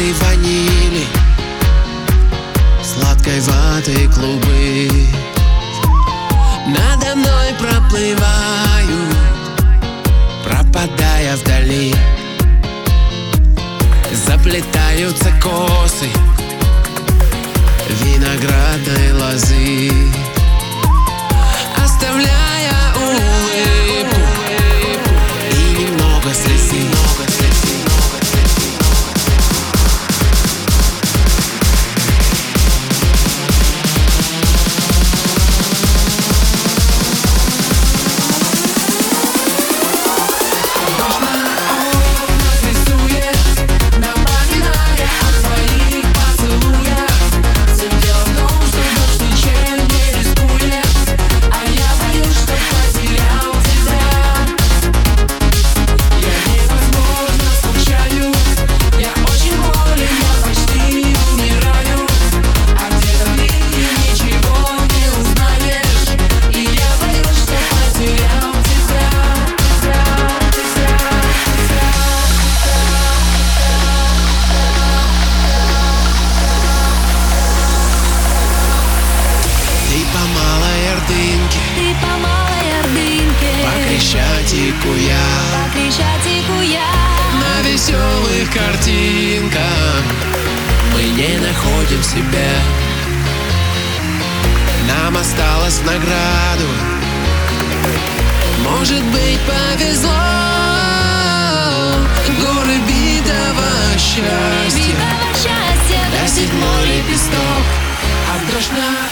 ноты ванили, сладкой ваты клубы надо мной проплывают, пропадая вдали. Заплетаются косы виноградной лозы, оставляя улыбку и немного слезы. Ты по малой Ордынке, по Крещатику я, на веселых картинках мы не находим себя. Нам осталось в награду, может быть, повезло. Горы битого счастья, битого счастья, да седьмой лепесток, а дождь на